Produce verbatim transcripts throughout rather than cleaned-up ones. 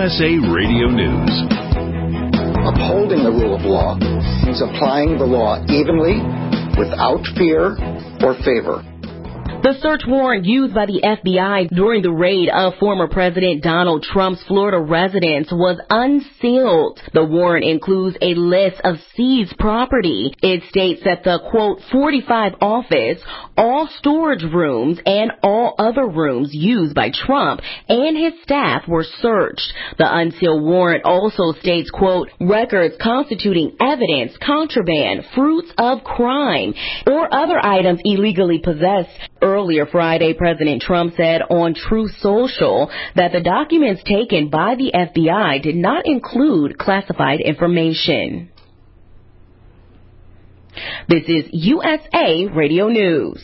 S A Radio News. Upholding the rule of law means applying the law evenly, without fear or favor. The search warrant used by the F B I during the raid of former President Donald Trump's Florida residence was unsealed. The warrant includes a list of seized property. It states that the, quote, forty-five office, all storage rooms, and all other rooms used by Trump and his staff were searched. The unsealed warrant also states, quote, records constituting evidence, contraband, fruits of crime, or other items illegally possessed. Earlier Friday, President Trump said on Truth Social that the documents taken by the F B I did not include classified information. This is U S A Radio News.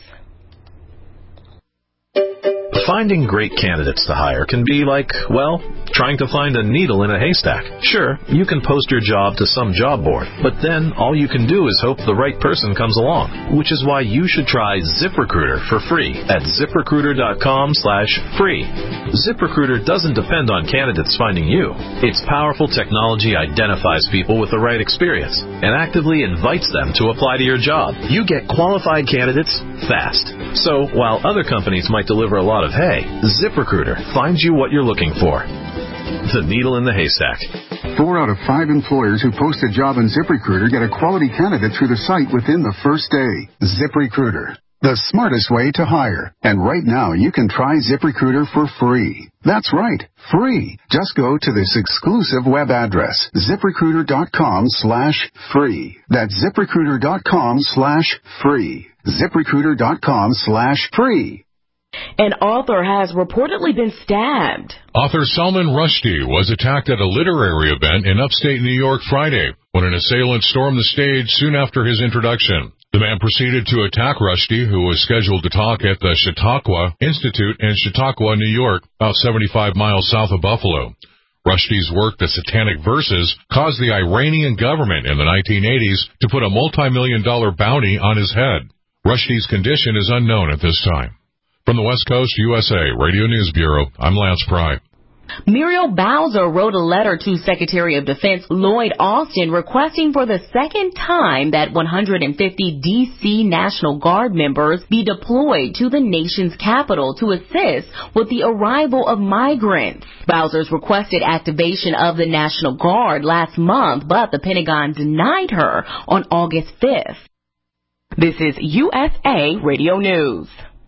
Finding great candidates to hire can be like, well, trying to find a needle in a haystack. Sure, you can post your job to some job board, but then all you can do is hope the right person comes along, which is why you should try ZipRecruiter for free at ZipRecruiter.com slash free. ZipRecruiter doesn't depend on candidates finding you. Its powerful technology identifies people with the right experience and actively invites them to apply to your job. You get qualified candidates fast. So, while other companies might deliver a lot of hay, ZipRecruiter finds you what you're looking for. The needle in the haystack. Four out of five employers who post a job on ZipRecruiter get a quality candidate through the site within the first day. ZipRecruiter, the smartest way to hire. And right now, you can try ZipRecruiter for free. That's right, free. Just go to this exclusive web address, ZipRecruiter.com slash free. That's ZipRecruiter.com slash free. ZipRecruiter.com slash free. An author has reportedly been stabbed. Author Salman Rushdie was attacked at a literary event in upstate New York Friday when an assailant stormed the stage soon after his introduction. The man proceeded to attack Rushdie, who was scheduled to talk at the Chautauqua Institute in Chautauqua, New York, about seventy-five miles south of Buffalo. Rushdie's work, The Satanic Verses, caused the Iranian government in the nineteen eighties to put a multi-million dollar bounty on his head. Rushdie's condition is unknown at this time. From the West Coast U S A Radio News Bureau, I'm Lance Pry. Muriel Bowser wrote a letter to Secretary of Defense Lloyd Austin requesting for the second time that one hundred fifty D C National Guard members be deployed to the nation's capital to assist with the arrival of migrants. Bowser's requested activation of the National Guard last month, but the Pentagon denied her on August fifth. This is U S A Radio News.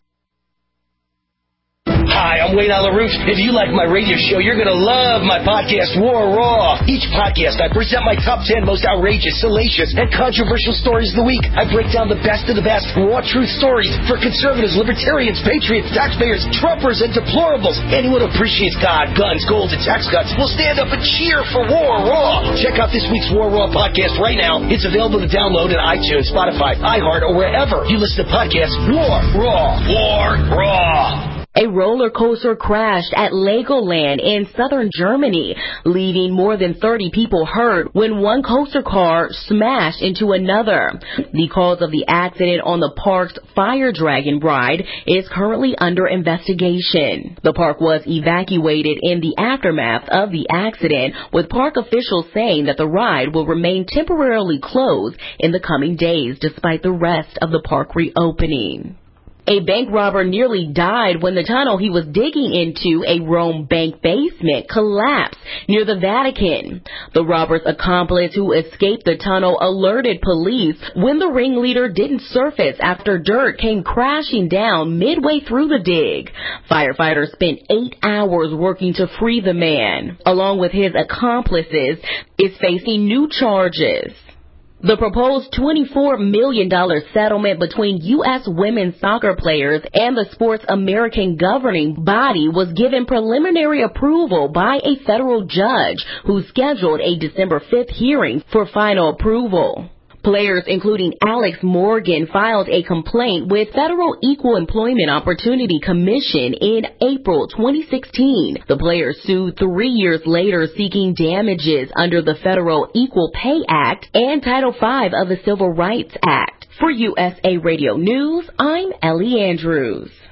Hi, I'm Wayne LaRouche. If you like my radio show, you're going to love my podcast, War Raw. Each podcast, I present my top ten most outrageous, salacious, and controversial stories of the week. I break down the best of the best raw truth stories for conservatives, libertarians, patriots, taxpayers, Trumpers, and deplorables. Anyone who appreciates God, guns, gold, and tax cuts will stand up and cheer for War Raw. Check out this week's War Raw podcast right now. It's available to download at iTunes, Spotify, iHeart, or wherever you listen to podcasts. War Raw. War Raw. A roller coaster crashed at Legoland in southern Germany, leaving more than thirty people hurt when one coaster car smashed into another. The cause of the accident on the park's Fire Dragon ride is currently under investigation. The park was evacuated in the aftermath of the accident, with park officials saying that the ride will remain temporarily closed in the coming days despite the rest of the park reopening. A bank robber nearly died when the tunnel he was digging into, a Rome bank basement, collapsed near the Vatican. The robber's accomplice who escaped the tunnel alerted police when the ringleader didn't surface after dirt came crashing down midway through the dig. Firefighters spent eight hours working to free the man, along with his accomplices, is facing new charges. The proposed twenty-four million dollars settlement between U S women's soccer players and the sport's American governing body was given preliminary approval by a federal judge who scheduled a December fifth hearing for final approval. Players, including Alex Morgan, filed a complaint with Federal Equal Employment Opportunity Commission in April twenty sixteen. The players sued three years later seeking damages under the Federal Equal Pay Act and Title five of the Civil Rights Act. For U S A Radio News, I'm Ellie Andrews.